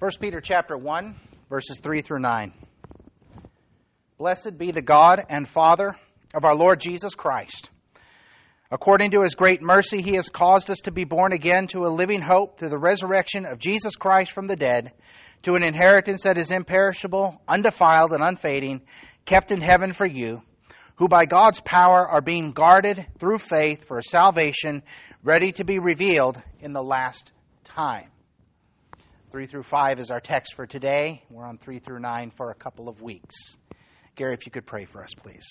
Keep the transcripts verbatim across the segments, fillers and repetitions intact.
First Peter chapter one, verses three through nine. Blessed be the God and Father of our Lord Jesus Christ. According to his great mercy, he has caused us to be born again to a living hope through the resurrection of Jesus Christ from the dead, to an inheritance that is imperishable, undefiled, and unfading, kept in heaven for you, who by God's power are being guarded through faith for a salvation ready to be revealed in the last time. Three through five is our text for today. We're on three through nine for a couple of weeks. Gary, if you could pray for us, please.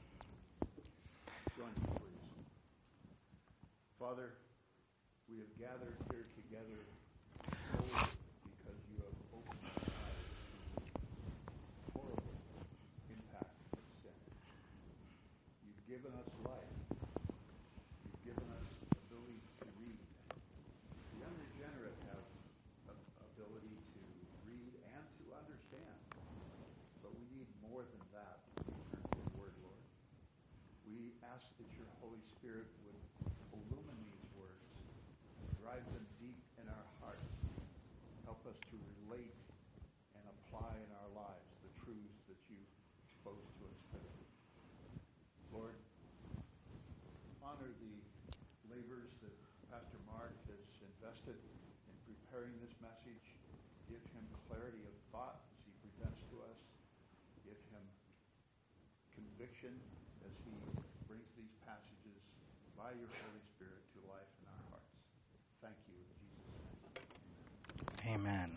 Father, we have gathered here together solely because you have opened our eyes to the horrible impact of sin. You've given us life. You've given us the ability to read. The unregenerate have the ability to read and to understand. But we need more than that in your word, Lord. We ask that your Holy Spirit would illumine these words, drive them deep in our hearts, help us to relate and apply in our lives the truths that you expose to us today. Lord, honor the labors that Pastor Mark has invested in preparing this message. Give him clarity of thought as he presents to us. Give him conviction as he brings these passages by your Holy Spirit to life in our hearts. Thank you in Jesus' name. Amen.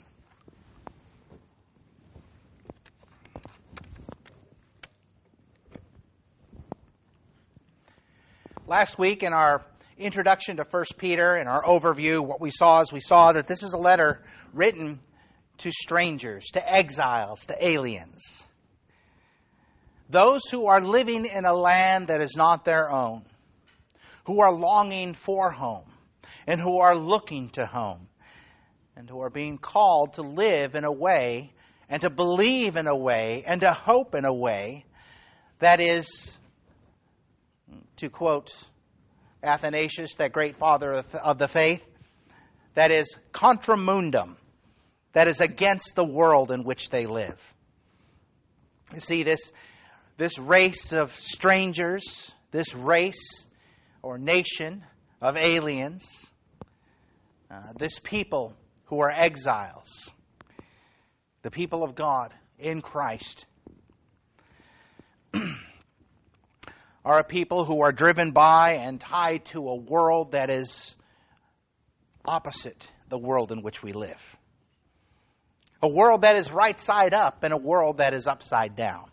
Last week in our introduction to First Peter, in our overview, what we saw is we saw that this is a letter written to strangers, to exiles, to aliens. Those who are living in a land that is not their own, who are longing for home, and who are looking to home, and who are being called to live in a way, and to believe in a way, and to hope in a way that is, to quote Athanasius, that great father of the faith, that is contra mundum, that is against the world in which they live. You see, this, this race of strangers, this race or nation of aliens, uh, this people who are exiles, the people of God in Christ, are a people who are driven by and tied to a world that is opposite the world in which we live. A world that is right side up and a world that is upside down.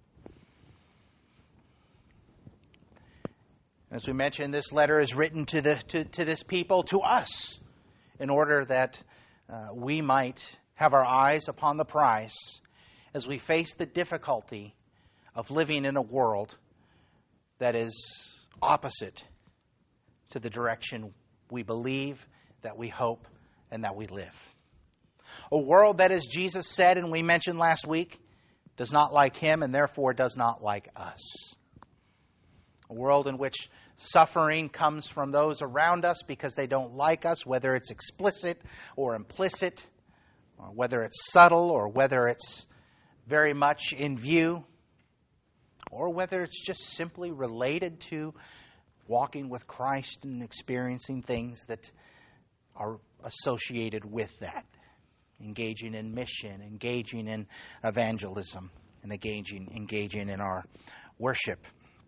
As we mentioned, this letter is written to the to, to this people, to us, in order that uh, we might have our eyes upon the prize as we face the difficulty of living in a world that is opposite to the direction we believe, that we hope, and that we live. A world that, as Jesus said, and we mentioned last week, does not like him and therefore does not like us. A world in which suffering comes from those around us because they don't like us, whether it's explicit or implicit, or whether it's subtle or whether it's very much in view, or whether it's just simply related to walking with Christ and experiencing things that are associated with that. Engaging in mission, engaging in evangelism, and engaging, engaging in our worship.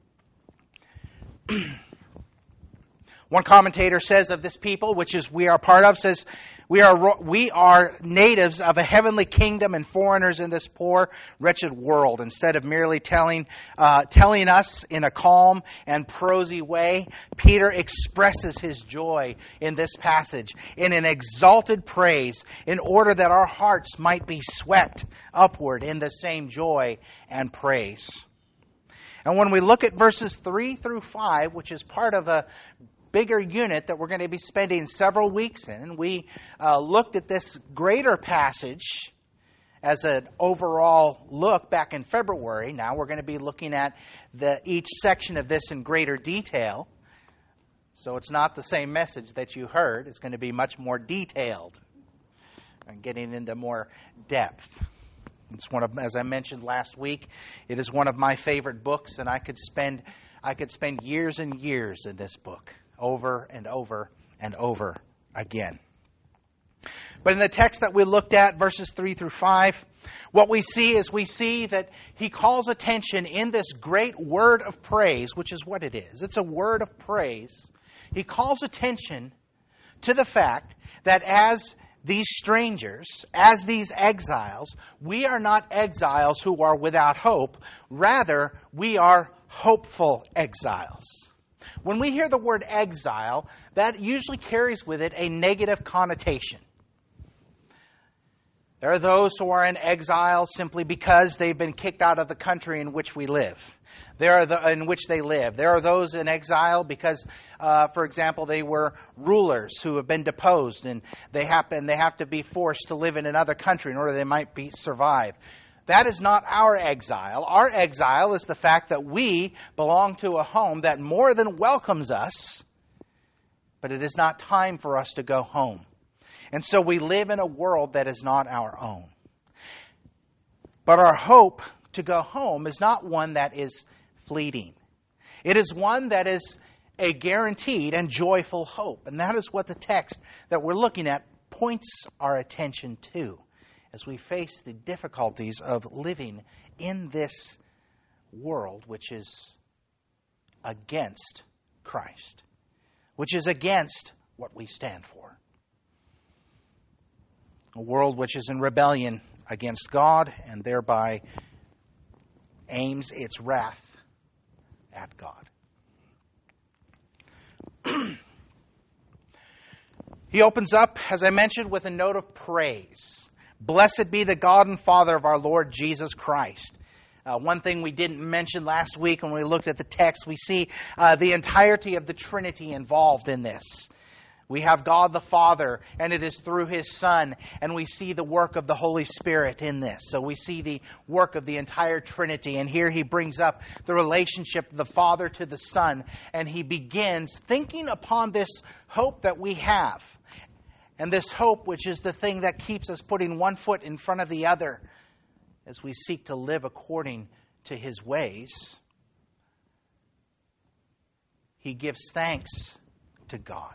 One commentator says of this people, which is we are part of, says, we are we are natives of a heavenly kingdom and foreigners in this poor, wretched world. Instead of merely telling uh, telling us in a calm and prosy way, Peter expresses his joy in this passage in an exalted praise, in order that our hearts might be swept upward in the same joy and praise. And when we look at verses three through five, which is part of a bigger unit that we're going to be spending several weeks in, we uh, looked at this greater passage as an overall look back in February. Now we're going to be looking at the each section of this in greater detail. So it's not the same message that you heard. It's going to be much more detailed. and getting into more depth. It's one of, as I mentioned last week, it is one of my favorite books, and I could spend I could spend years and years in this book, over and over and over again. But in the text that we looked at, verses three through five, what we see is we see that he calls attention in this great word of praise, which is what it is. It's a word of praise. He calls attention to the fact that as these strangers, as these exiles, we are not exiles who are without hope. Rather, we are hopeful exiles. When we hear the word exile, that usually carries with it a negative connotation. There are those who are in exile simply because they've been kicked out of the country in which we live. There are the, in which they live. There are those in exile because, uh, for example, they were rulers who have been deposed, and they happen they have to be forced to live in another country in order they might be survive. That is not our exile. Our exile is the fact that we belong to a home that more than welcomes us, but it is not time for us to go home. And so we live in a world that is not our own. But our hope to go home is not one that is fleeting. It is one that is a guaranteed and joyful hope. And that is what the text that we're looking at points our attention to as we face the difficulties of living in this world which is against Christ, which is against what we stand for. A world which is in rebellion against God and thereby aims its wrath at God. He opens up, as I mentioned, with a note of praise. Blessed be the God and Father of our Lord Jesus Christ. Uh, one thing we didn't mention last week when we looked at the text, we see uh, the entirety of the Trinity involved in this. We have God the Father, and it is through His Son, and we see the work of the Holy Spirit in this. So we see the work of the entire Trinity, and here he brings up the relationship of the Father to the Son, and he begins thinking upon this hope that we have. And this hope, which is the thing that keeps us putting one foot in front of the other as we seek to live according to His ways. He gives thanks to God.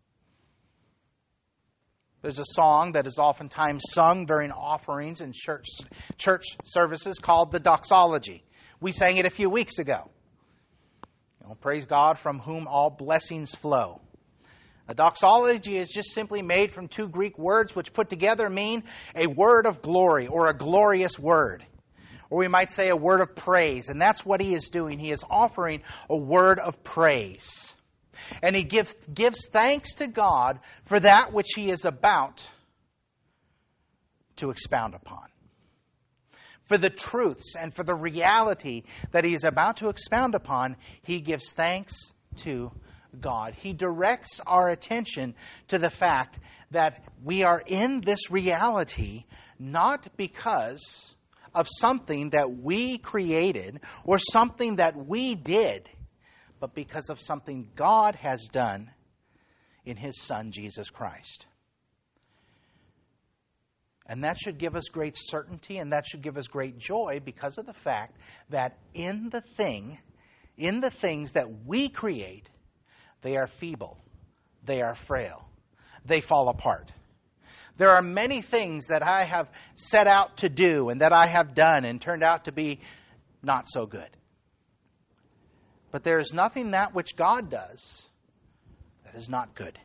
There's a song that is oftentimes sung during offerings in church, church services called the Doxology. We sang it a few weeks ago. You know, praise God from whom all blessings flow. A doxology is just simply made from two Greek words which put together mean a word of glory or a glorious word. Or we might say a word of praise. And that's what he is doing. He is offering a word of praise. And he gives, gives thanks to God for that which he is about to expound upon. For the truths and for the reality that he is about to expound upon, he gives thanks to God. He directs our attention to the fact that we are in this reality not because of something that we created or something that we did, but because of something God has done in His Son, Jesus Christ. And that should give us great certainty, and that should give us great joy because of the fact that in the thing, in the things that we create, they are feeble, they are frail, they fall apart. There are many things that I have set out to do and that I have done and turned out to be not so good. But there is nothing that which God does that is not good.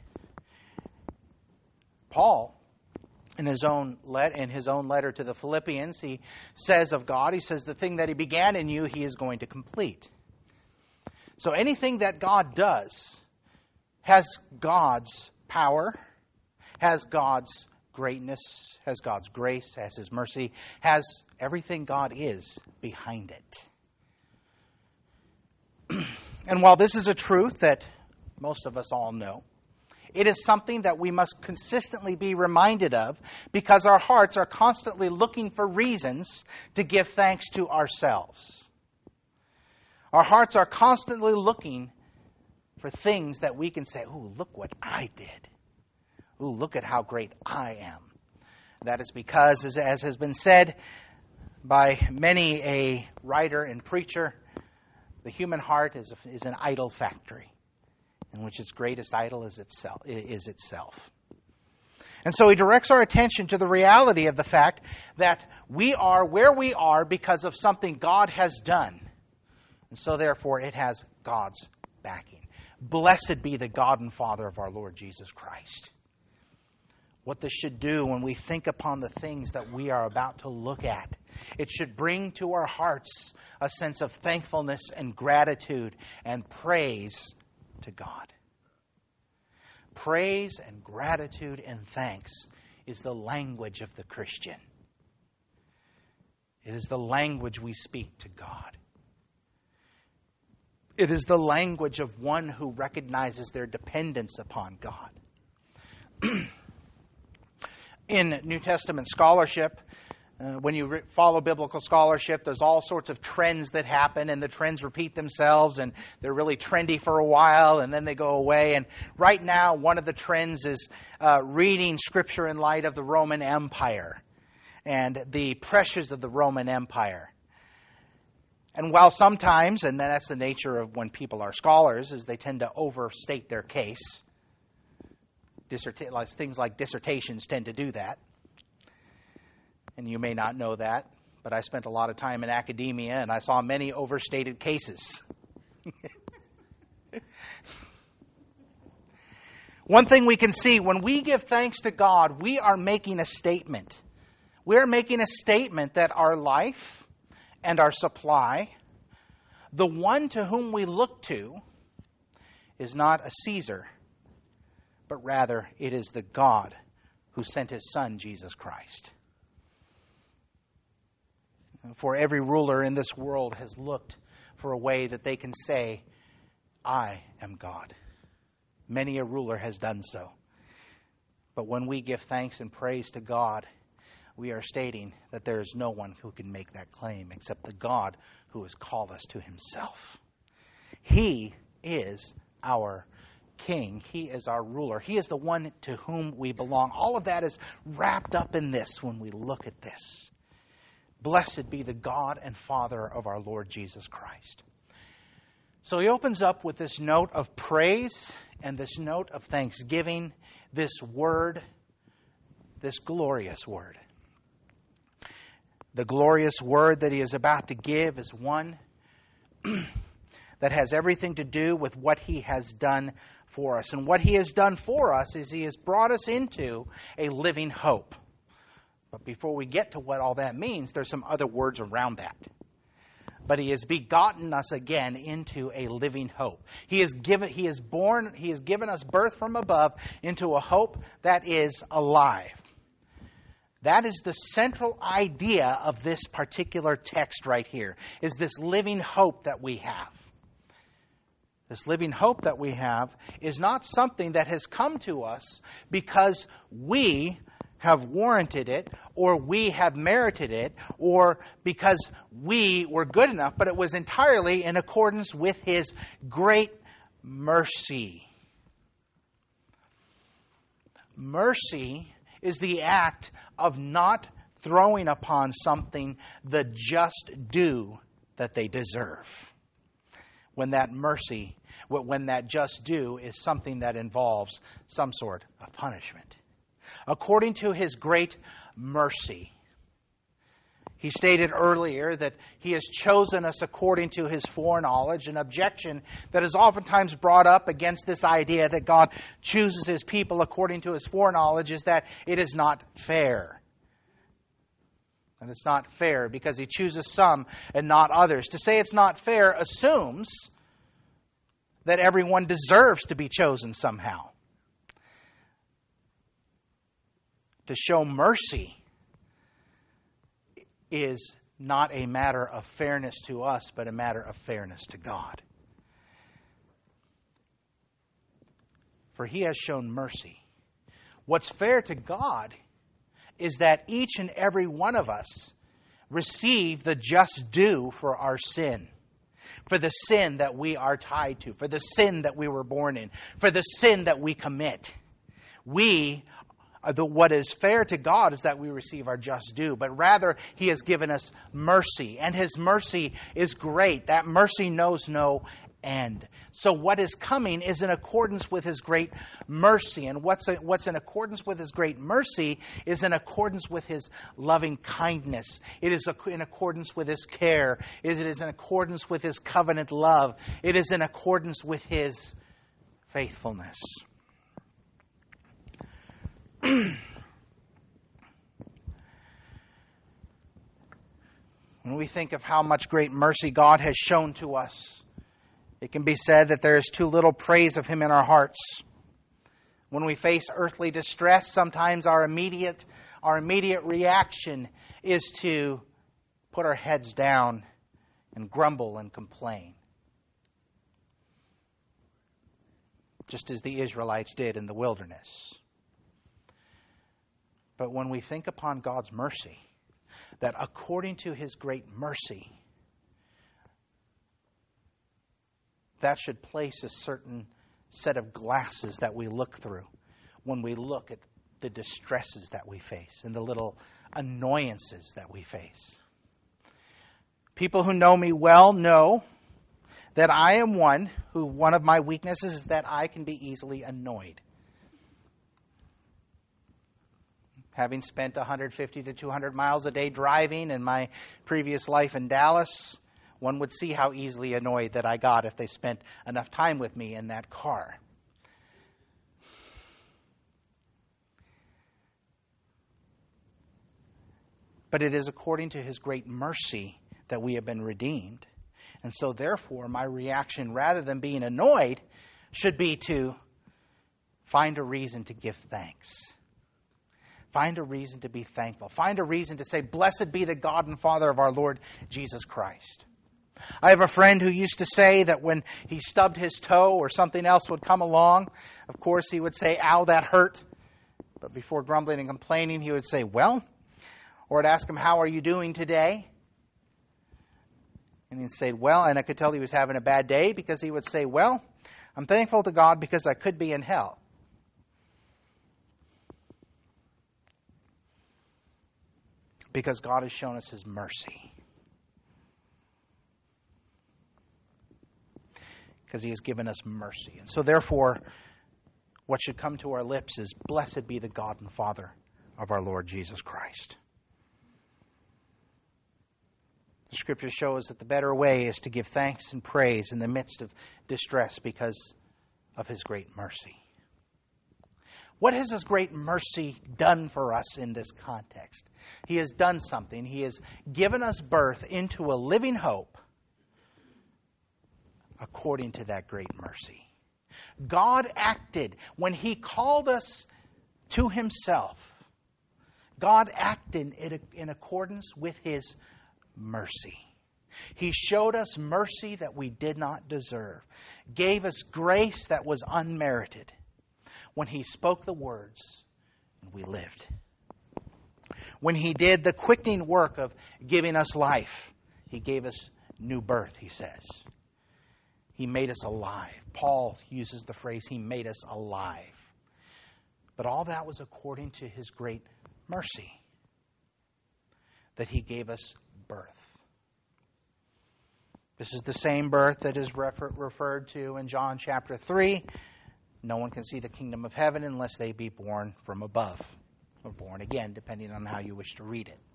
Paul, in his own let in his own letter to the Philippians, he says of God, he says, the thing that He began in you, He is going to complete. So anything that God does has God's power, has God's greatness, has God's grace, has His mercy, has everything God is behind it. And while this is a truth that most of us all know, it is something that we must consistently be reminded of because our hearts are constantly looking for reasons to give thanks to ourselves. Our hearts are constantly looking for things that we can say, ooh, look what I did. Ooh, look at how great I am. That is because, as, as has been said by many a writer and preacher, the human heart is, a, is an idol factory, in which its greatest idol is itself, is itself. And so he directs our attention to the reality of the fact that we are where we are because of something God has done. And so therefore it has God's backing. Blessed be the God and Father of our Lord Jesus Christ. What this should do when we think upon the things that we are about to look at, it should bring to our hearts a sense of thankfulness and gratitude and praise to God. Praise and gratitude and thanks is the language of the Christian. It is the language we speak to God. It is the language of one who recognizes their dependence upon God. In New Testament scholarship, uh, when you re- follow biblical scholarship, there's all sorts of trends that happen, and the trends repeat themselves, and they're really trendy for a while, and then they go away. And right now, one of the trends is uh, reading Scripture in light of the Roman Empire and the pressures of the Roman Empire. And while sometimes, and that's the nature of when people are scholars, is they tend to overstate their case. Disserta- things like dissertations tend to do that. And you may not know that, but I spent a lot of time in academia and I saw many overstated cases. One thing we can see, when we give thanks to God, we are making a statement. We are making a statement that our life and our supply, the one to whom we look to, is not a Caesar, but rather it is the God who sent his Son, Jesus Christ. For every ruler in this world has looked for a way that they can say, I am God. Many a ruler has done so. But when we give thanks and praise to God, we are stating that there is no one who can make that claim except the God who has called us to himself. He is our King. He is our ruler. He is the one to whom we belong. All of that is wrapped up in this when we look at this. Blessed be the God and Father of our Lord Jesus Christ. So he opens up with this note of praise and this note of thanksgiving, this word, this glorious word. The glorious word that he is about to give is one that has everything to do with what he has done for us. And what he has done for us is he has brought us into a living hope. But before we get to what all that means, there's some other words around that. But he has begotten us again into a living hope. He has given, he is born, he has given us birth from above into a hope that is alive. That is the central idea of this particular text right here, is this living hope that we have. This living hope that we have is not something that has come to us because we have warranted it, or we have merited it, or because we were good enough, but it was entirely in accordance with his great mercy. Mercy is the act of not throwing upon something the just due that they deserve. When that mercy, when that just due is something that involves some sort of punishment. According to his great mercy. He stated earlier that he has chosen us according to his foreknowledge, an objection that is oftentimes brought up against this idea that God chooses his people according to his foreknowledge is that it is not fair. And it's not fair because he chooses some and not others. To say it's not fair assumes that everyone deserves to be chosen somehow. To show mercy is not a matter of fairness to us, but a matter of fairness to God. For he has shown mercy. What's fair to God is that each and every one of us receive the just due for our sin. For the sin that we are tied to. For the sin that we were born in. For the sin that we commit. We uh, the, what is fair to God is that we receive our just due, but rather He has given us mercy, and His mercy is great. That mercy knows no end. So what is coming is in accordance with His great mercy. And what's a, what's in accordance with His great mercy is in accordance with His loving kindness. It is in accordance with His care. It is in accordance with His covenant love. It is in accordance with His faithfulness. When we think of how much great mercy God has shown to us, it can be said that there is too little praise of Him in our hearts. When we face earthly distress, sometimes our immediate, our immediate reaction is to put our heads down and grumble and complain, just as the Israelites did in the wilderness. But when we think upon God's mercy, that according to His great mercy, that should place a certain set of glasses that we look through when we look at the distresses that we face and the little annoyances that we face. People who know me well know that I am one who, one of my weaknesses is that I can be easily annoyed. Having spent one hundred fifty to two hundred miles a day driving in my previous life in Dallas, one would see how easily annoyed that I got if they spent enough time with me in that car. But it is according to His great mercy that we have been redeemed. And so therefore, my reaction, rather than being annoyed, should be to find a reason to give thanks. Find a reason to be thankful. Find a reason to say, "Blessed be the God and Father of our Lord Jesus Christ." I have a friend who used to say that when he stubbed his toe or something else would come along, of course he would say, "Ow, that hurt." But before grumbling and complaining, he would say, "Well," or I'd ask him, "How are you doing today?" And he'd say, "Well," and I could tell he was having a bad day because he would say, "Well, I'm thankful to God because I could be in hell." Because God has shown us His mercy. Because He has given us mercy. And so therefore, what should come to our lips is, "Blessed be the God and Father of our Lord Jesus Christ." The Scripture shows that the better way is to give thanks and praise in the midst of distress because of His great mercy. What has His great mercy done for us in this context? He has done something. He has given us birth into a living hope according to that great mercy. God acted when He called us to Himself. God acted in accordance with His mercy. He showed us mercy that we did not deserve, gave us grace that was unmerited when He spoke the words and we lived. When He did the quickening work of giving us life, He gave us new birth, He says. He made us alive. Paul uses the phrase, He made us alive. But all that was according to His great mercy, that He gave us birth. This is the same birth that is refer- referred to in John chapter three. No one can see the kingdom of heaven unless they be born from above, or born again, depending on how you wish to read it.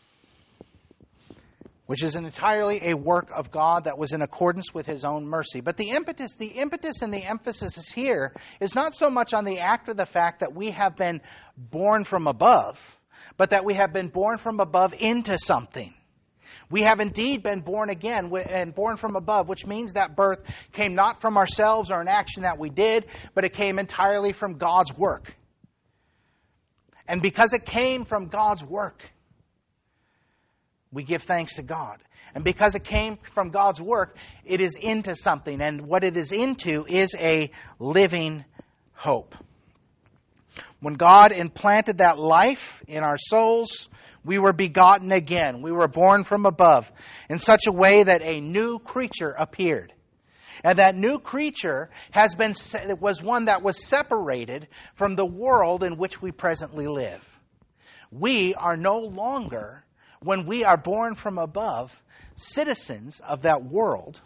Which is entirely a work of God that was in accordance with His own mercy. But the impetus, the impetus and the emphasis is here is not so much on the act or the fact that we have been born from above, but that we have been born from above into something. We have indeed been born again and born from above, which means that birth came not from ourselves or an action that we did, but it came entirely from God's work. And because it came from God's work, we give thanks to God. And because it came from God's work, it is into something. And what it is into is a living hope. When God implanted that life in our souls, we were begotten again. We were born from above in such a way that a new creature appeared. And that new creature has been was one that was separated from the world in which we presently live. We are no longer, when we are born from above, citizens of that world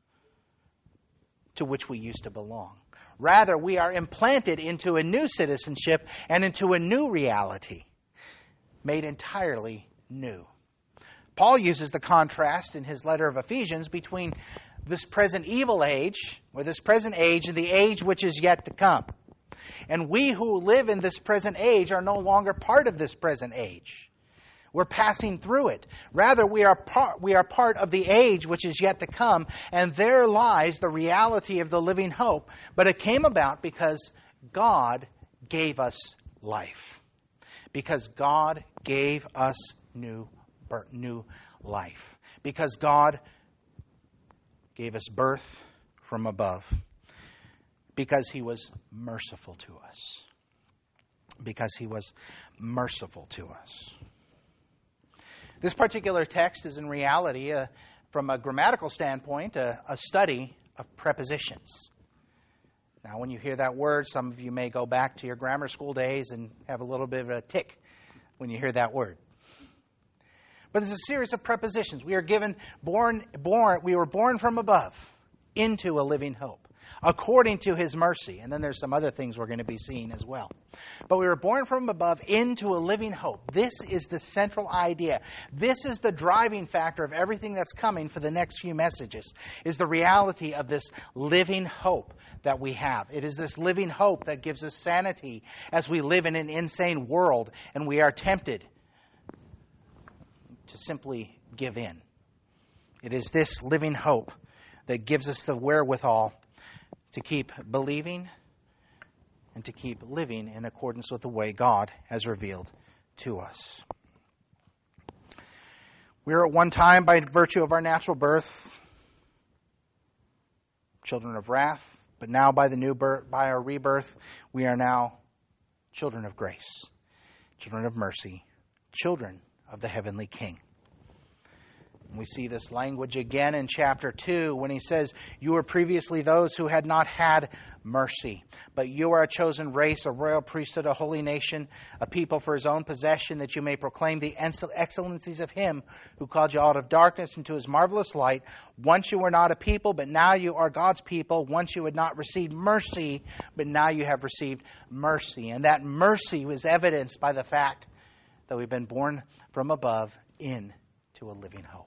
to which we used to belong. Rather, we are implanted into a new citizenship and into a new reality, made entirely new. Paul uses the contrast in his letter of Ephesians between this present evil age, or this present age, and the age which is yet to come. And we who live in this present age are no longer part of this present age. We're passing through it. Rather, we are part, we are part of the age which is yet to come, and there lies the reality of the living hope. But it came about because God gave us life. Because God gave us new birth, new life. Because God gave us birth from above. Because He was merciful to us. Because He was merciful to us. This particular text is in reality, uh, from a grammatical standpoint, a, a study of prepositions. Now, when you hear that word, some of you may go back to your grammar school days and have a little bit of a tick when you hear that word. But there's a series of prepositions. We are given, born, born, we were born from above into a living hope, according to His mercy. And then there's some other things we're going to be seeing as well. But we were born from above into a living hope. This is the central idea. This is the driving factor of everything that's coming for the next few messages, is the reality of this living hope that we have. It is this living hope that gives us sanity as we live in an insane world and we are tempted to simply give in. It is this living hope that gives us the wherewithal to keep believing and to keep living in accordance with the way God has revealed to us. We are at one time, by virtue of our natural birth, children of wrath, but now by the new birth, by our rebirth, we are now children of grace, children of mercy, children of the heavenly King. We see this language again in chapter two when he says, "You were previously those who had not had mercy, but you are a chosen race, a royal priesthood, a holy nation, a people for His own possession, that you may proclaim the excellencies of Him who called you out of darkness into His marvelous light. Once you were not a people, but now you are God's people. Once you had not received mercy, but now you have received mercy." And that mercy was evidenced by the fact that we've been born from above into a living hope.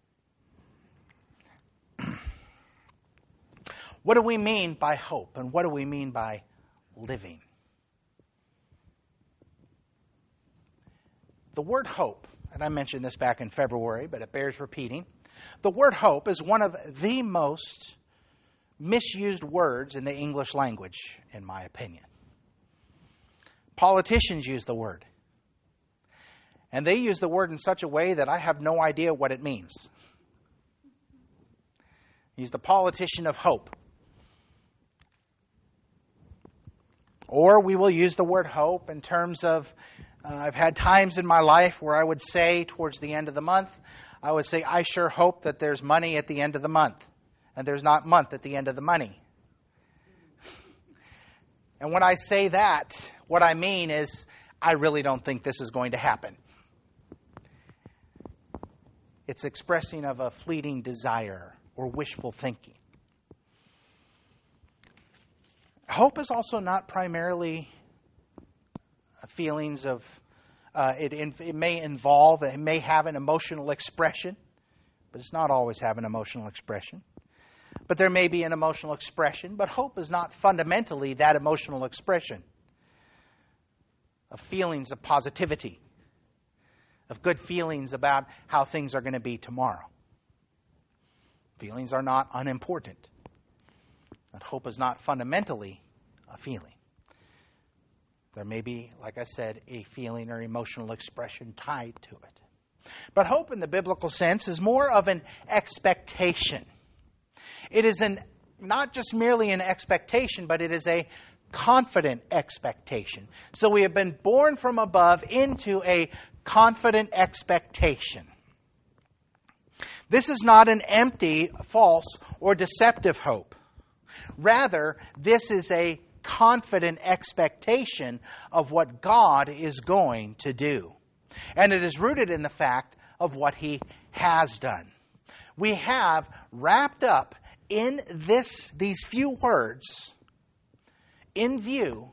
What do we mean by hope, and what do we mean by living? The word hope, and I mentioned this back in February, but it bears repeating. The word hope is one of the most misused words in the English language, in my opinion. Politicians use the word. And they use the word in such a way that I have no idea what it means. He's the politician of hope. Or we will use the word hope in terms of, uh, I've had times in my life where I would say towards the end of the month, I would say, I sure hope that there's money at the end of the month. And there's not month at the end of the money. And when I say that, what I mean is, I really don't think this is going to happen. It's expressing of a fleeting desire or wishful thinking. Hope is also not primarily feelings of, uh, it, it may involve, it may have an emotional expression, but it's not always have an emotional expression. But there may be an emotional expression, but hope is not fundamentally that emotional expression of feelings of positivity, of good feelings about how things are going to be tomorrow. Feelings are not unimportant. But hope is not fundamentally a feeling. There may be, like I said, a feeling or emotional expression tied to it. But hope in the biblical sense is more of an expectation. It is an not just merely an expectation, but it is a confident expectation. So we have been born from above into a confident expectation. This is not an empty, false, or deceptive hope. Rather, this is a confident expectation of what God is going to do. And it is rooted in the fact of what He has done. We have wrapped up in this these few words in view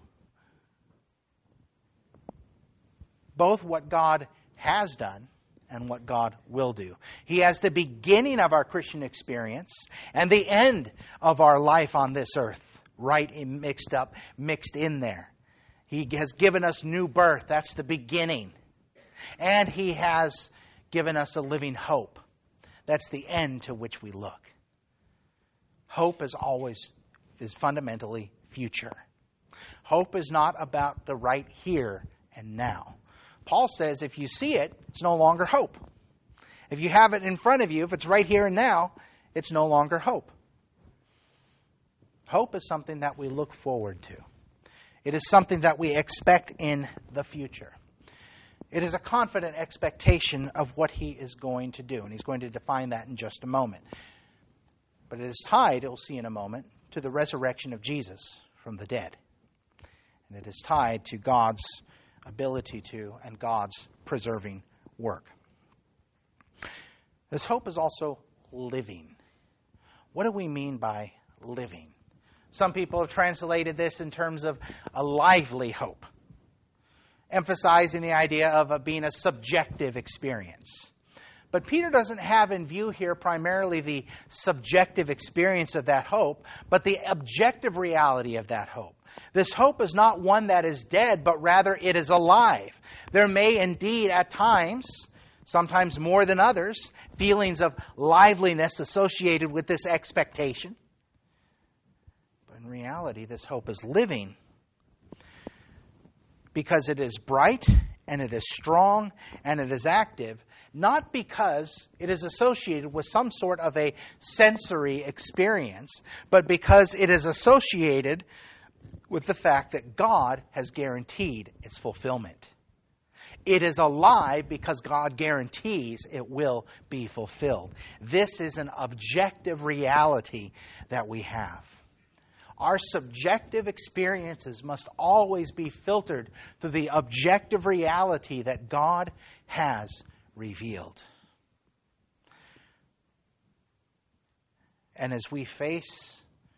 both what God has done and what God will do. He has the beginning of our Christian experience and the end of our life on this earth right in, mixed up, mixed in there. He has given us new birth. That's the beginning. And He has given us a living hope. That's the end to which we look. Hope is always, is fundamentally future. Hope is not about the right here and now. Paul says if you see it, it's no longer hope. If you have it in front of you, if it's right here and now, it's no longer hope. Hope is something that we look forward to. It is something that we expect in the future. It is a confident expectation of what He is going to do. And He's going to define that in just a moment. But it is tied, we'll see in a moment, to the resurrection of Jesus from the dead. And it is tied to God's ability to and God's preserving work. This hope is also living. What do we mean by living? Some people have translated this in terms of a lively hope, emphasizing the idea of it being a subjective experience. But Peter doesn't have in view here primarily the subjective experience of that hope, but the objective reality of that hope. This hope is not one that is dead, but rather it is alive. There may indeed at times, sometimes more than others, feelings of liveliness associated with this expectation. But in reality, this hope is living because it is bright and it is strong and it is active, not because it is associated with some sort of a sensory experience, but because it is associated with the fact that God has guaranteed its fulfillment. It is alive because God guarantees it will be fulfilled. This is an objective reality that we have. Our subjective experiences must always be filtered through the objective reality that God has revealed. And as we face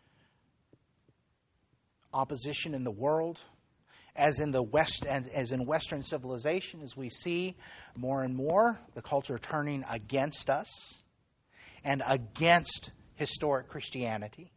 opposition in the world, as in the West, and as in Western civilization, as we see more and more the culture turning against us and against historic Christianity,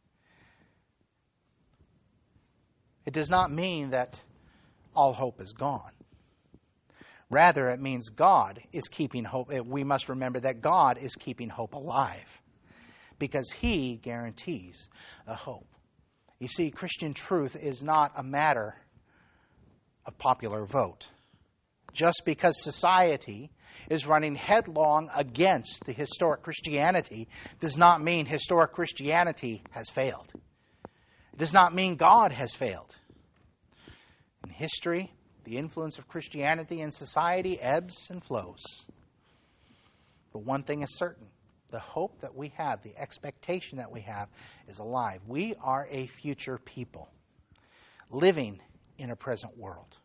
it does not mean that all hope is gone. Rather, it means God is keeping hope. We must remember that God is keeping hope alive because He guarantees a hope. You see, Christian truth is not a matter of popular vote. Just because society is running headlong against the historic Christianity does not mean historic Christianity has failed. It does not mean God has failed. In history, the influence of Christianity in society ebbs and flows. But one thing is certain. The hope that we have, the expectation that we have is alive. We are a future people living in a present world.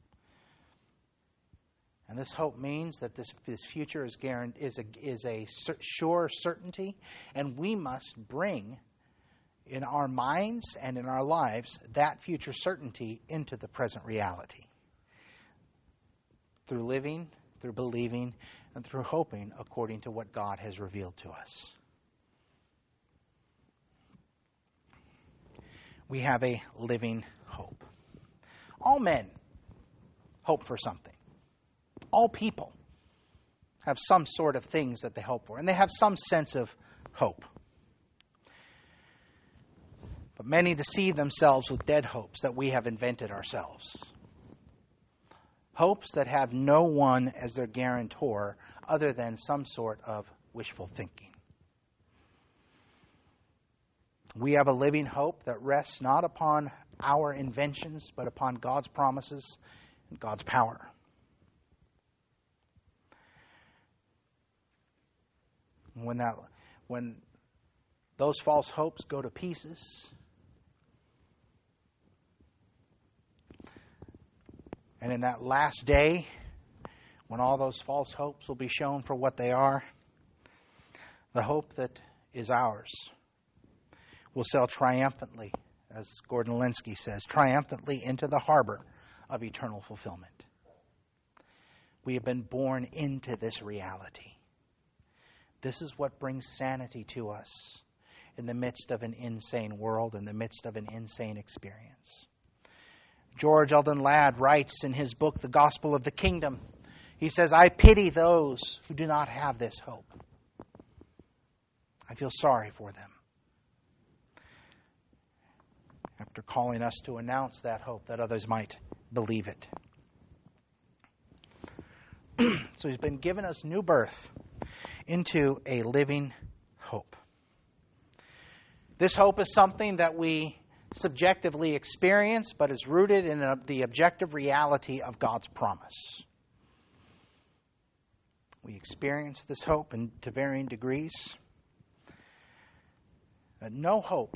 And this hope means that this, this future is, guaranteed, is, a, is a sure certainty, and we must bring in our minds and in our lives that future certainty into the present reality. Through living, through believing, and through hoping according to what God has revealed to us. We have a living hope. All men hope for something. All people have some sort of things that they hope for, and they have some sense of hope. But many deceive themselves with dead hopes that we have invented ourselves. Hopes that have no one as their guarantor other than some sort of wishful thinking. We have a living hope that rests not upon our inventions, but upon God's promises and God's power. When that, when those false hopes go to pieces. And in that last day, when all those false hopes will be shown for what they are, the hope that is ours will sail triumphantly, as Gordon Linsky says, triumphantly into the harbor of eternal fulfillment. We have been born into this reality. This is what brings sanity to us in the midst of an insane world, in the midst of an insane experience. George Eldon Ladd writes in his book, The Gospel of the Kingdom, he says, I pity those who do not have this hope. I feel sorry for them. After calling us to announce that hope, that others might believe it. So he's been given us new birth into a living hope. This hope is something that we subjectively experience, but is rooted in a, the objective reality of God's promise. We experience this hope in, to varying degrees. But no hope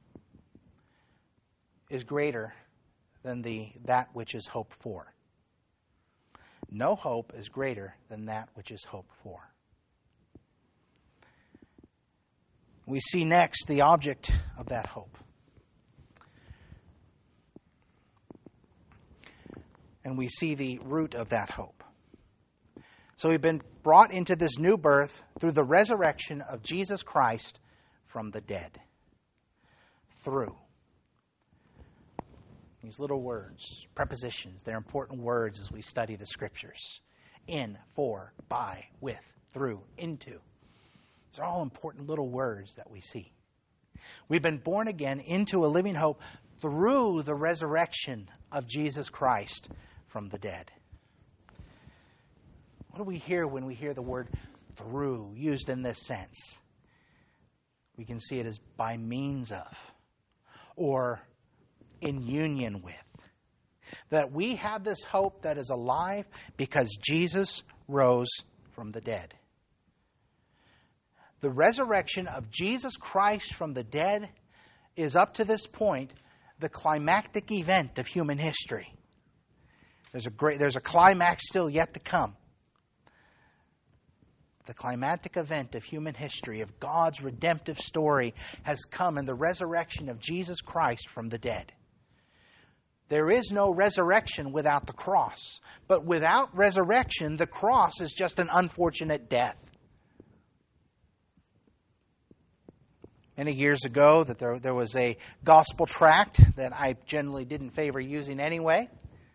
is greater than the that which is hoped for. No hope is greater than that which is hoped for. We see next the object of that hope. And we see the root of that hope. So we've been brought into this new birth through the resurrection of Jesus Christ from the dead. Through. These little words, prepositions, they're important words as we study the Scriptures. In, for, by, with, through, into. These are all important little words that we see. We've been born again into a living hope through the resurrection of Jesus Christ from the dead. What do we hear when we hear the word through used in this sense? We can see it as by means of, or in union with. That we have this hope that is alive because Jesus rose from the dead. The resurrection of Jesus Christ from the dead is up to this point the climactic event of human history. There's a great, there's a climax still yet to come. The climactic event of human history, of God's redemptive story, has come in the resurrection of Jesus Christ from the dead. There is no resurrection without the cross. But without resurrection, the cross is just an unfortunate death. Many years ago, that there, there was a gospel tract that I generally didn't favor using anyway.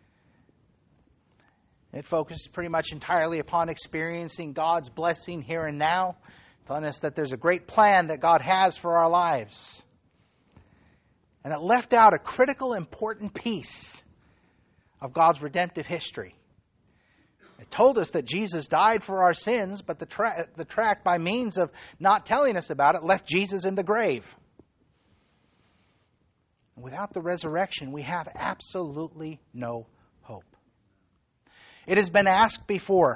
It focused pretty much entirely upon experiencing God's blessing here and now, telling us that there's a great plan that God has for our lives. And it left out a critical, important piece of God's redemptive history. It told us that Jesus died for our sins, but the, tra- the tract, by means of not telling us about it, left Jesus in the grave. Without the resurrection, we have absolutely no hope. It has been asked before.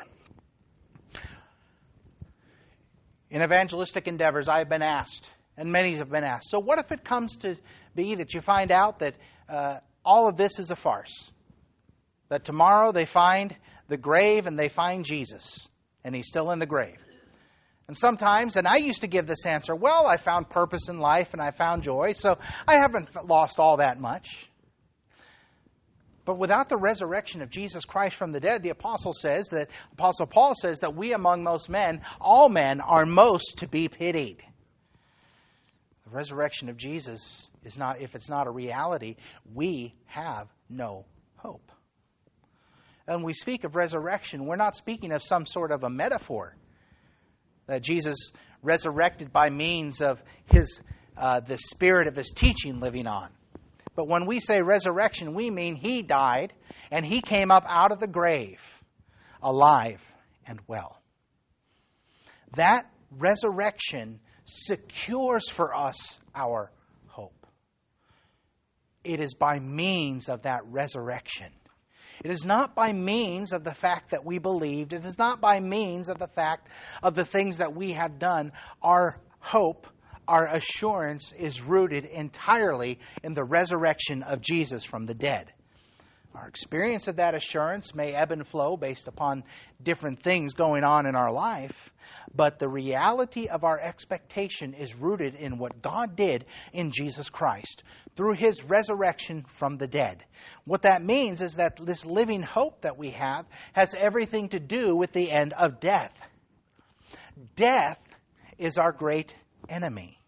In evangelistic endeavors, I have been asked, and many have been asked, so what if it comes to be that you find out that uh, all of this is a farce? That tomorrow they find the grave and they find Jesus, and he's still in the grave. And sometimes, and I used to give this answer, well, I found purpose in life and I found joy, so I haven't lost all that much. But without the resurrection of Jesus Christ from the dead, the apostle says that, Apostle Paul says that we among most men, all men, are most to be pitied. The resurrection of Jesus is not, if it's not a reality, we have no hope. And when we speak of resurrection, we're not speaking of some sort of a metaphor. That Jesus resurrected by means of his uh, the spirit of his teaching living on. But when we say resurrection, we mean he died and he came up out of the grave, alive and well. That resurrection secures for us our hope. It is by means of that resurrection. It is not by means of the fact that we believed. It is not by means of the fact of the things that we have done. Our hope, our assurance is rooted entirely in the resurrection of Jesus from the dead. Our experience of that assurance may ebb and flow based upon different things going on in our life, but the reality of our expectation is rooted in what God did in Jesus Christ through His resurrection from the dead. What that means is that this living hope that we have has everything to do with the end of death. Death is our great enemy.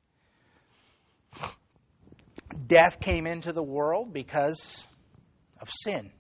Death came into the world because of sin.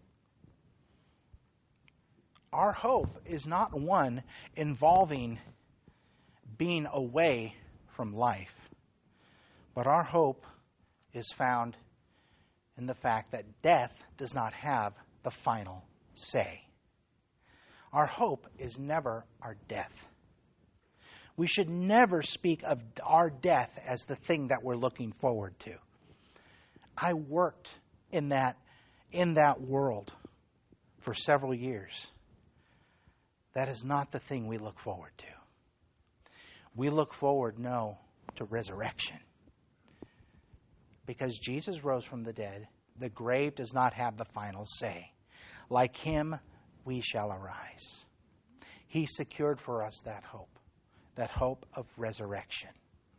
Our hope is not one involving being away from life, but our hope is found in the fact that death does not have the final say. Our hope is never our death. We should never speak of our death as the thing that we're looking forward to. I worked in that in that world for several years. That is not the thing we look forward to. We look forward, no, to resurrection. Because Jesus rose from the dead, the grave does not have the final say. Like Him, we shall arise. He secured for us that hope, that hope of resurrection,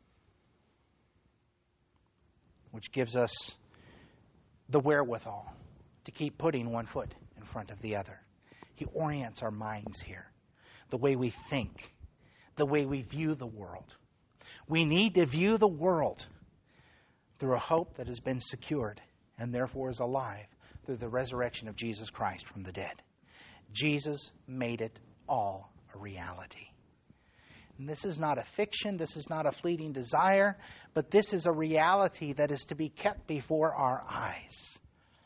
which gives us the wherewithal to keep putting one foot in front of the other. He orients our minds here, the way we think, the way we view the world. We need to view the world through a hope that has been secured and therefore is alive through the resurrection of Jesus Christ from the dead. Jesus made it all a reality. And this is not a fiction, this is not a fleeting desire, but this is a reality that is to be kept before our eyes.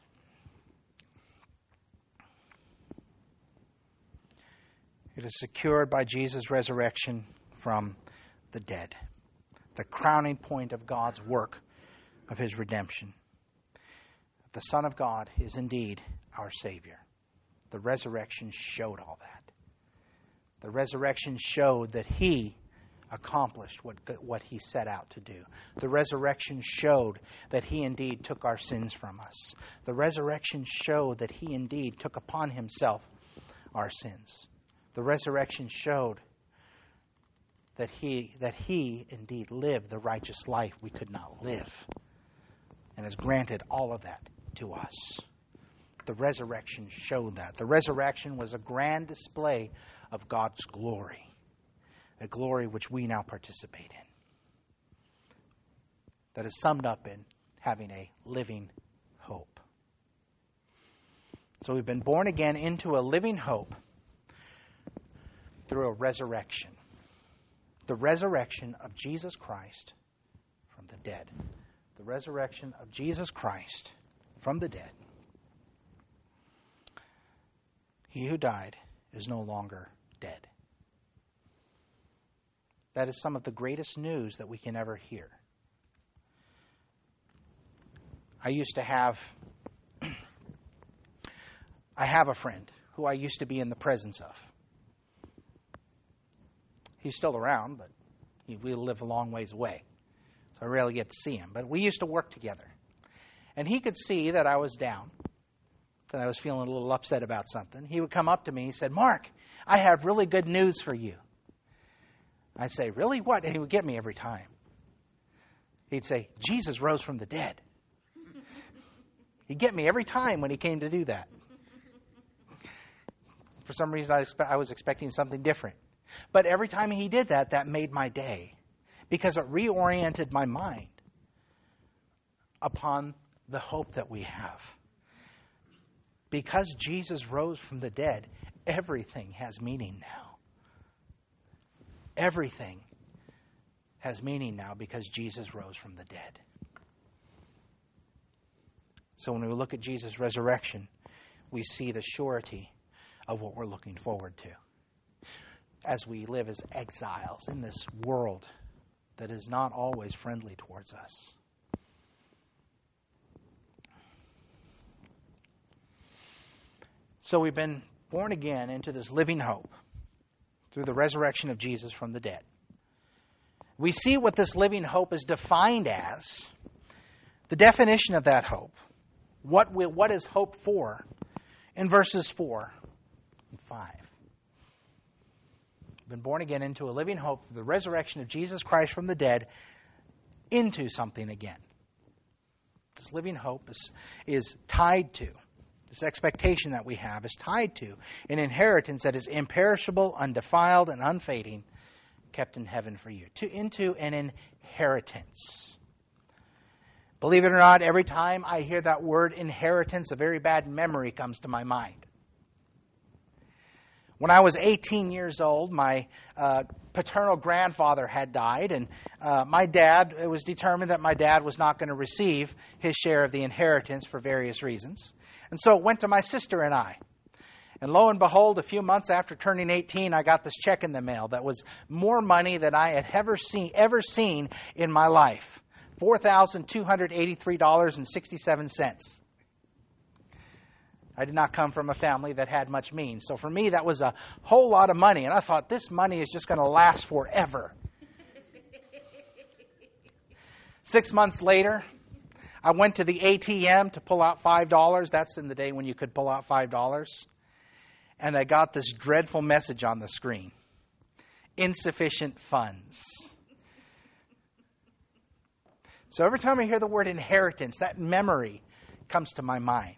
It is secured by Jesus' resurrection from the dead, the crowning point of God's work of His redemption. The Son of God is indeed our Savior. The resurrection showed all that. The resurrection showed that He accomplished what, what He set out to do. The resurrection showed that He indeed took our sins from us. The resurrection showed that He indeed took upon Himself our sins. The resurrection showed that he, that he indeed lived the righteous life we could not live, and has granted all of that to us. The resurrection showed that. The resurrection was a grand display of God's glory, a glory which we now participate in, that is summed up in having a living hope. So we've been born again into a living hope through a resurrection. The resurrection of Jesus Christ from the dead. The resurrection of Jesus Christ from the dead. He who died is no longer dead. That is some of the greatest news that we can ever hear. I used to have, I have a friend who I used to be in the presence of. He's still around, but he, we live a long ways away, so I rarely get to see him. But we used to work together. And he could see that I was down, that I was feeling a little upset about something. He would come up to me and said, "Mark, I have really good news for you." I'd say, "Really? What?" And he would get me every time. He'd say, "Jesus rose from the dead." He'd get me every time when he came to do that. For some reason, I, expe- I was expecting something different. But every time he did that, that made my day, because it reoriented my mind upon the hope that we have. Because Jesus rose from the dead, everything has meaning now. Everything has meaning now because Jesus rose from the dead. So when we look at Jesus' resurrection, we see the surety of what we're looking forward to as we live as exiles in this world that is not always friendly towards us. So we've been born again into this living hope through the resurrection of Jesus from the dead. we see what this living hope is defined as, the definition of that hope. What, we, what is hope for? In verses four and five. Been born again into a living hope through the resurrection of Jesus Christ from the dead into something again. This living hope is, is tied to, this expectation that we have is tied to an inheritance that is imperishable, undefiled, and unfading, kept in heaven for you. To, into an inheritance. Believe it or not, every time I hear that word inheritance, a very bad memory comes to my mind. When I was eighteen years old, my uh, paternal grandfather had died, and uh, my dad, it was determined that my dad was not going to receive his share of the inheritance for various reasons. And so it went to my sister and I. And lo and behold, a few months after turning eighteen, I got this check in the mail that was more money than I had ever seen, ever seen in my life. four thousand two hundred eighty-three dollars and sixty-seven cents. I did not come from a family that had much means. So for me, that was a whole lot of money. And I thought, this money is just going to last forever. Six months later, I went to the A T M to pull out five dollars. That's in the day when you could pull out five dollars. And I got this dreadful message on the screen. Insufficient funds. So every time I hear the word inheritance, that memory comes to my mind.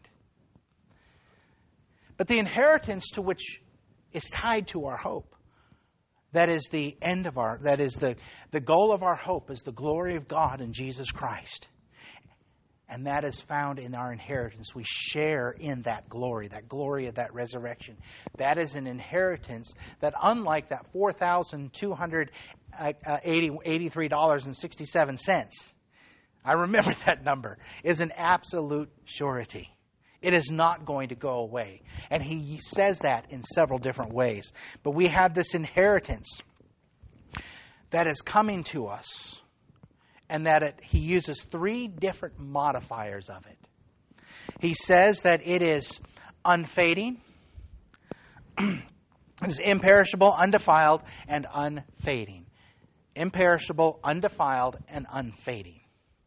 But the inheritance to which is tied to our hope, that is the end of our, that is the, the goal of our hope, is the glory of God in Jesus Christ. And that is found in our inheritance. We share in that glory, that glory of that resurrection. That is an inheritance that, unlike that four thousand two hundred eighty-three dollars and sixty-seven cents, I remember that number, is an absolute surety. It is not going to go away. And he says that in several different ways. But we have this inheritance that is coming to us, and that it, he uses three different modifiers of it. He says that it is unfading, it is imperishable, undefiled, and unfading. Imperishable, undefiled, and unfading.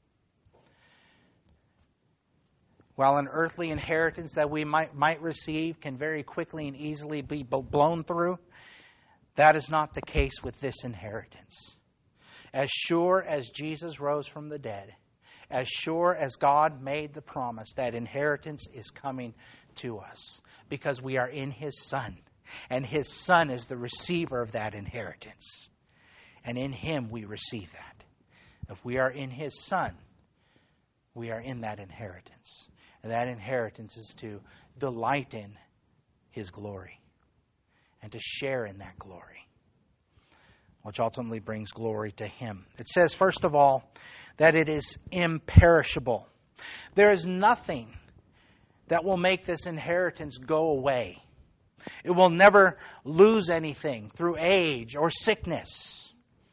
While an earthly inheritance that we might, might receive can very quickly and easily be blown through, that is not the case with this inheritance. As sure as Jesus rose from the dead, as sure as God made the promise, that inheritance is coming to us because we are in His Son, and His Son is the receiver of that inheritance. And in Him we receive that. If we are in His Son, we are in that inheritance. And that inheritance is to delight in His glory and to share in that glory, which ultimately brings glory to Him. It says, first of all, that it is imperishable. There is nothing that will make this inheritance go away. It will never lose anything through age or sickness.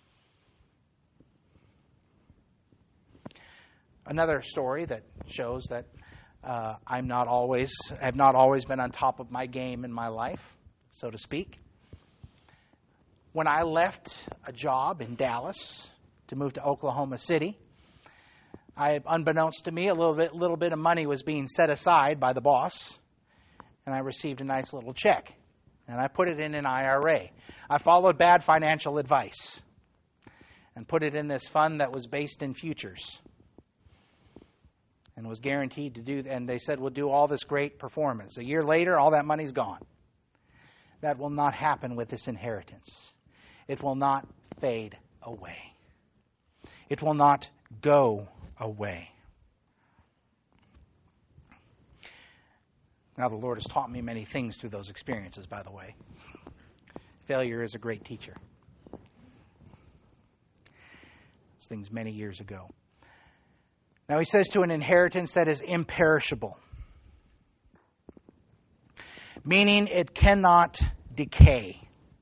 Another story that shows that Uh, I'm not always, have not always been on top of my game in my life, so to speak. When I left a job in Dallas to move to Oklahoma City, I, unbeknownst to me, a little bit, little bit of money was being set aside by the boss, and I received a nice little check, and I put it in an I R A. I followed bad financial advice and put it in this fund that was based in futures. And was guaranteed to do, and they said, we'll do all this great performance. A year later, all that money's gone. That will not happen with this inheritance. It will not fade away. It will not go away. Now, the Lord has taught me many things through those experiences, by the way. Failure is a great teacher. Those things many years ago. Now he says to an inheritance that is imperishable, meaning it cannot decay.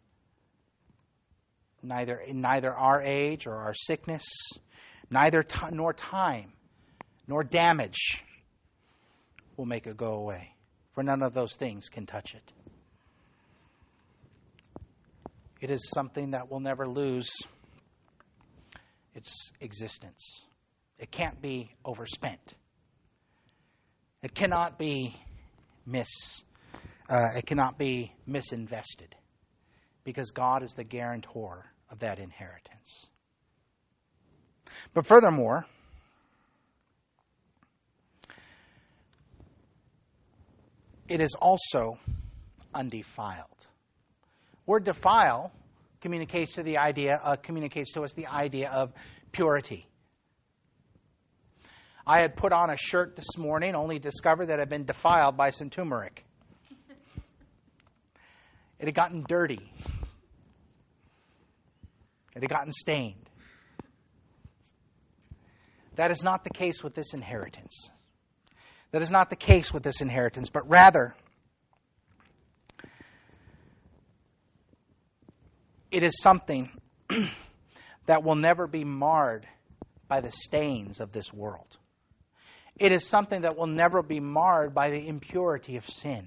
Neither in neither our age or our sickness, neither t- nor time, nor damage will make it go away. For none of those things can touch it. It is something that will never lose its existence. It can't be overspent. It cannot be mis. Uh, it cannot be misinvested, because God is the guarantor of that inheritance. But furthermore, it is also undefiled. Word defile communicates to the idea, uh, communicates to us the idea of purity. I had put on a shirt this morning, only discovered that it had been defiled by some turmeric. It had gotten dirty. It had gotten stained. That is not the case with this inheritance. That is not the case with this inheritance, but rather, it is something that will never be marred by the stains of this world. It is something that will never be marred by the impurity of sin.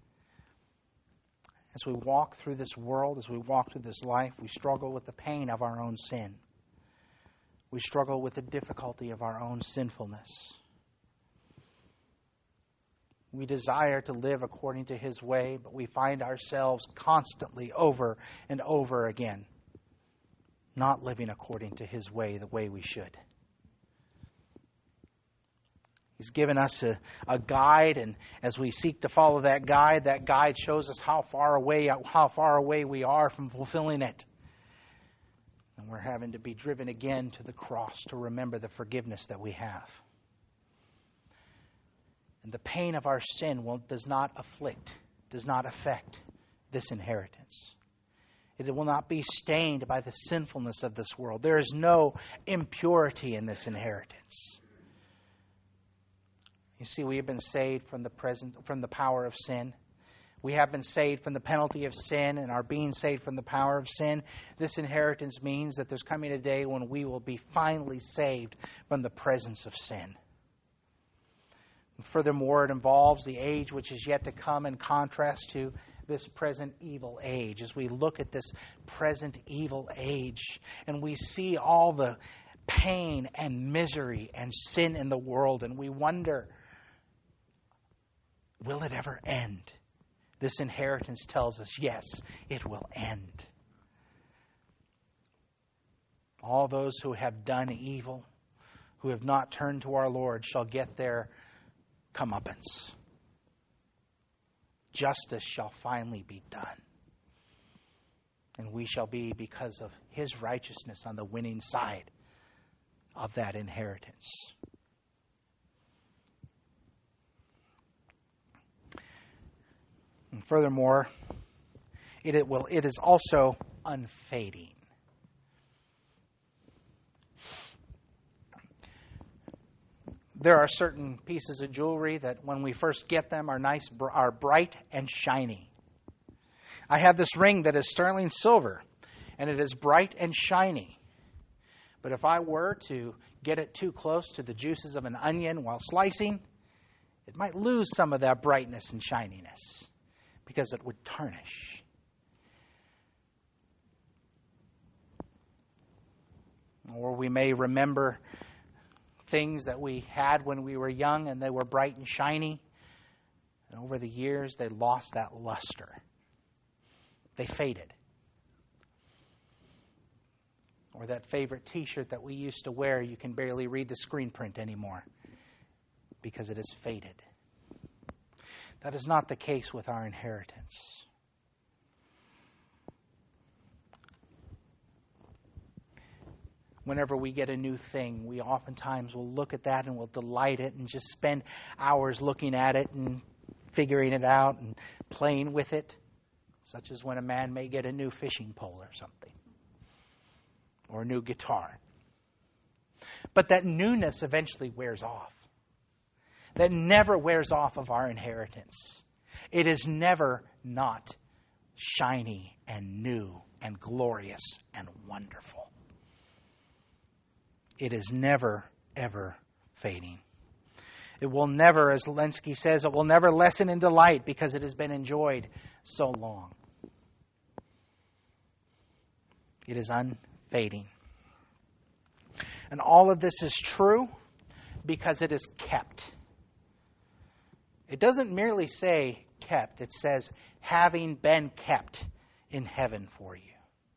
As we walk through this world, as we walk through this life, we struggle with the pain of our own sin. We struggle with the difficulty of our own sinfulness. We desire to live according to His way, but we find ourselves constantly over and over again not living according to His way the way we should. He's given us a, a guide, and as we seek to follow that guide, that guide shows us how far away how far away we are from fulfilling it. And we're having to be driven again to the cross to remember the forgiveness that we have. And the pain of our sin will, does not afflict, does not affect this inheritance. It will not be stained by the sinfulness of this world. There is no impurity in this inheritance. You see, we have been saved from the present, from the power of sin. We have been saved from the penalty of sin and are being saved from the power of sin. This inheritance means that there's coming a day when we will be finally saved from the presence of sin. And furthermore, it involves the age which is yet to come in contrast to this present evil age. As we look at this present evil age and we see all the pain and misery and sin in the world, and we wonder, will it ever end? This inheritance tells us, yes, it will end. All those who have done evil, who have not turned to our Lord, shall get their comeuppance. Justice shall finally be done. And we shall be, because of His righteousness, on the winning side of that inheritance. And furthermore, it, it will it is also unfading. There are certain pieces of jewelry that when we first get them are nice, are bright and shiny. I have this ring that is sterling silver, and it is bright and shiny. But if I were to get it too close to the juices of an onion while slicing, it might lose some of that brightness and shininess because it would tarnish. Or we may remember things that we had when we were young and they were bright and shiny. And over the years, they lost that luster. They faded. Or that favorite T-shirt that we used to wear, you can barely read the screen print anymore because it has faded. That is not the case with our inheritance. Whenever we get a new thing, we oftentimes will look at that and will delight it and just spend hours looking at it and figuring it out and playing with it, such as when a man may get a new fishing pole or something, or a new guitar. But that newness eventually wears off. That never wears off of our inheritance. It is never not shiny and new and glorious and wonderful. It is never, ever fading. It will never, as Lenski says, it will never lessen in delight because it has been enjoyed so long. It is unfading. And all of this is true because it is kept. It doesn't merely say kept. It says having been kept in heaven for you.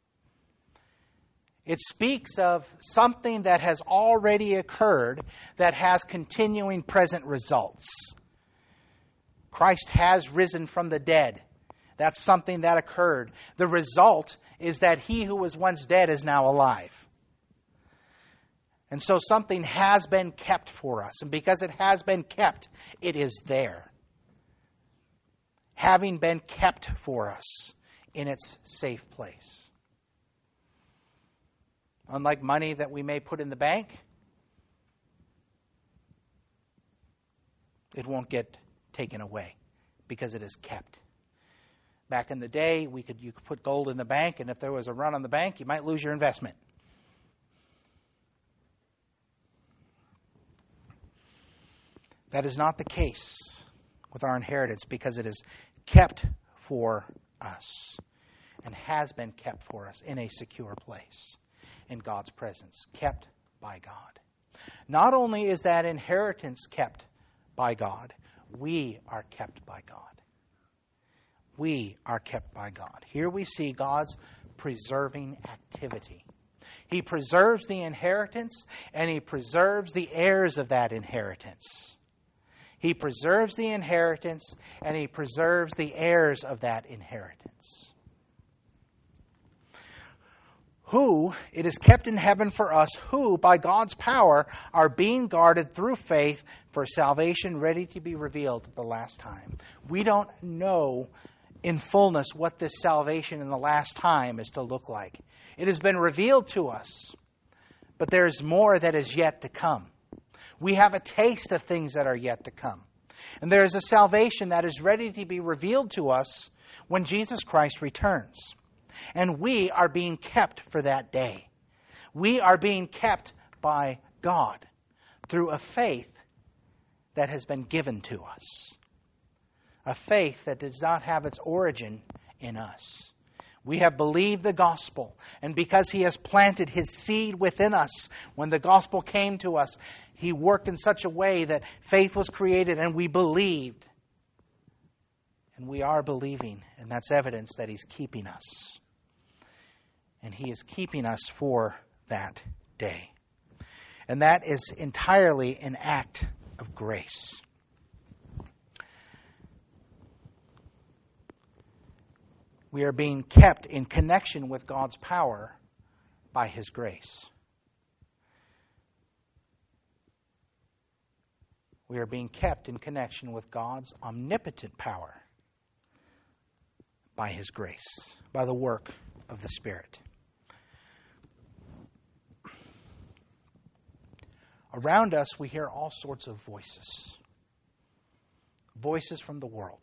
It speaks of something that has already occurred that has continuing present results. Christ has risen from the dead. That's something that occurred. The result is that he who was once dead is now alive. And so something has been kept for us. And because it has been kept, it is there. Having been kept for us in its safe place. Unlike money that we may put in the bank, it won't get taken away because it is kept. Back in the day, we could you could put gold in the bank, and if there was a run on the bank, you might lose your investment. That is not the case with our inheritance because it is kept for us and has been kept for us in a secure place in God's presence, kept by God. Not only is that inheritance kept by God, we are kept by God. We are kept by God. Here we see God's preserving activity. He preserves the inheritance and He preserves the heirs of that inheritance. He preserves the inheritance and He preserves the heirs of that inheritance. Who, it is kept in heaven for us, who, by God's power, are being guarded through faith for salvation ready to be revealed at the last time. We don't know in fullness what this salvation in the last time is to look like. It has been revealed to us, but there is more that is yet to come. We have a taste of things that are yet to come. And there is a salvation that is ready to be revealed to us when Jesus Christ returns. And we are being kept for that day. We are being kept by God through a faith that has been given to us. A faith that does not have its origin in us. We have believed the gospel, and because He has planted His seed within us, when the gospel came to us, He worked in such a way that faith was created and we believed. And we are believing, and that's evidence that He's keeping us. And He is keeping us for that day. And that is entirely an act of grace. We are being kept in connection with God's power by His grace. We are being kept in connection with God's omnipotent power by His grace, by the work of the Spirit. Around us, we hear all sorts of voices. Voices from the world.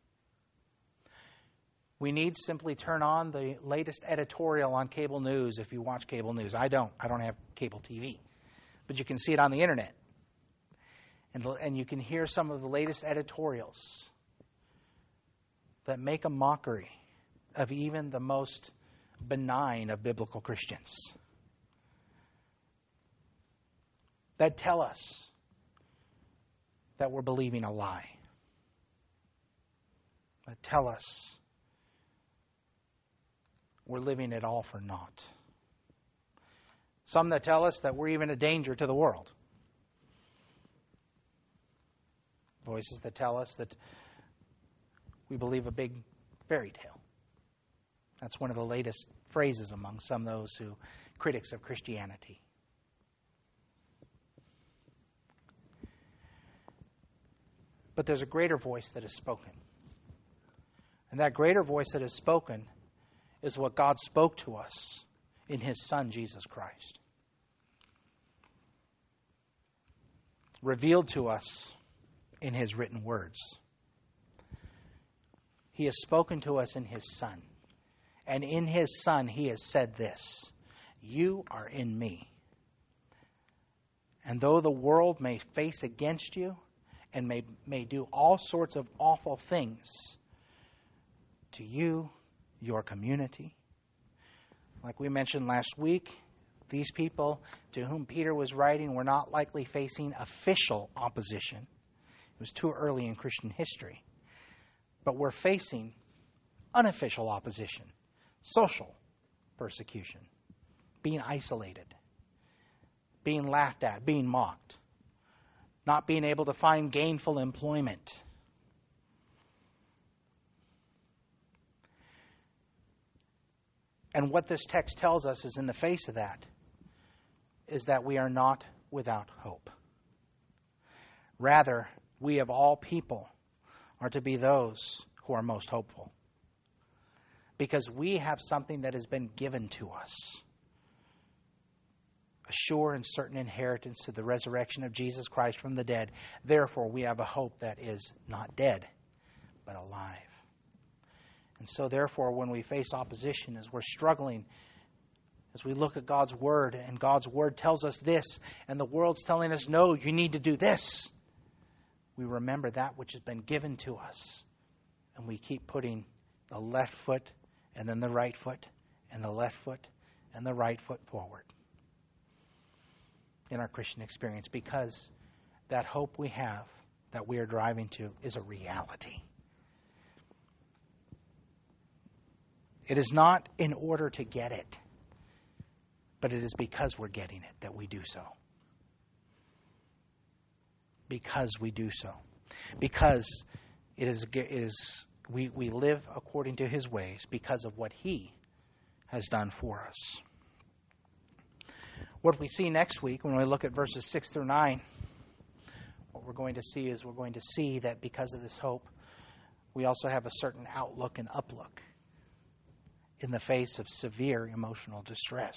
We need simply turn on the latest editorial on cable news if you watch cable news. I don't. I don't have cable T V. But you can see it on the internet. And, and you can hear some of the latest editorials that make a mockery of even the most benign of biblical Christians. That tell us that we're believing a lie. That tell us we're living it all for naught. Some that tell us that we're even a danger to the world. Voices that tell us that we believe a big fairy tale. That's one of the latest phrases among some of those who critics of Christianity. But there's a greater voice that is spoken. And that greater voice that is spoken is what God spoke to us in His Son, Jesus Christ. Revealed to us in His written words. He has spoken to us in His Son. And in His Son, He has said this: you are in me. And though the world may face against you and may, may do all sorts of awful things to you, your community, like we mentioned last week, These people to whom Peter was writing were not likely facing official opposition. It was too early in Christian history. But were facing unofficial opposition, social persecution, being isolated, being laughed at, being mocked, not being able to find gainful employment. And what this text tells us is in the face of that, is that we are not without hope. Rather, we of all people are to be those who are most hopeful. Because we have something that has been given to us. A sure and certain inheritance to the resurrection of Jesus Christ from the dead. Therefore, we have a hope that is not dead, but alive. And so, therefore, when we face opposition, as we're struggling, as we look at God's Word, and God's Word tells us this, and the world's telling us, no, you need to do this, we remember that which has been given to us. And we keep putting the left foot, and then the right foot, and the left foot, and the right foot forward in our Christian experience, because that hope we have, that we are driving to, is a reality. It is not in order to get it, but it is because we're getting it that we do so. Because we do so. Because it is, it is we, we live according to His ways because of what He has done for us. What we see next week when we look at verses six through nine, what we're going to see is we're going to see that because of this hope, we also have a certain outlook and uplook in the face of severe emotional distress.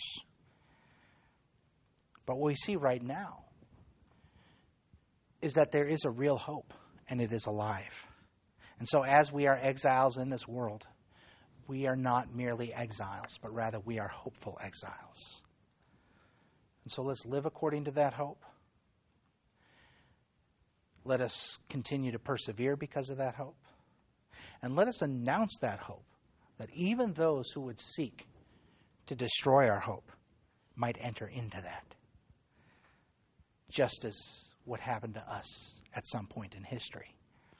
But what we see right now is that there is a real hope, and it is alive. And so as we are exiles in this world, we are not merely exiles, but rather we are hopeful exiles. And so let's live according to that hope. Let us continue to persevere because of that hope. And let us announce that hope, that even those who would seek to destroy our hope might enter into that. Just as what happened to us at some point in history.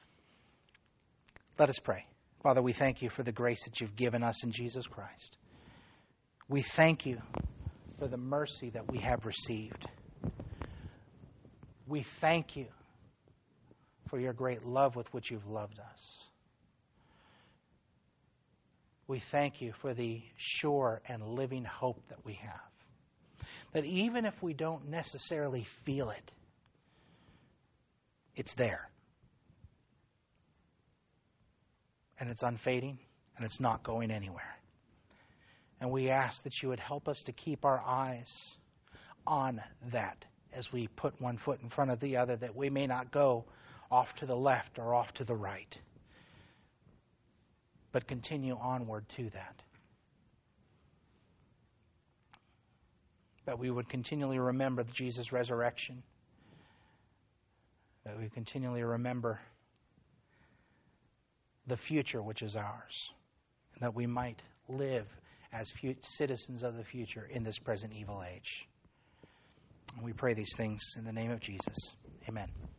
Let us pray. Father, we thank you for the grace that you've given us in Jesus Christ. We thank you for the mercy that we have received. We thank you for your great love with which you've loved us. We thank you for the sure and living hope that we have. That even if we don't necessarily feel it, it's there. And it's unfading, and it's not going anywhere. And we ask that you would help us to keep our eyes on that as we put one foot in front of the other, that we may not go off to the left or off to the right, but continue onward to that. That we would continually remember Jesus' resurrection. That we continually remember the future which is ours. And that we might live as citizens of the future in this present evil age. And we pray these things in the name of Jesus. Amen.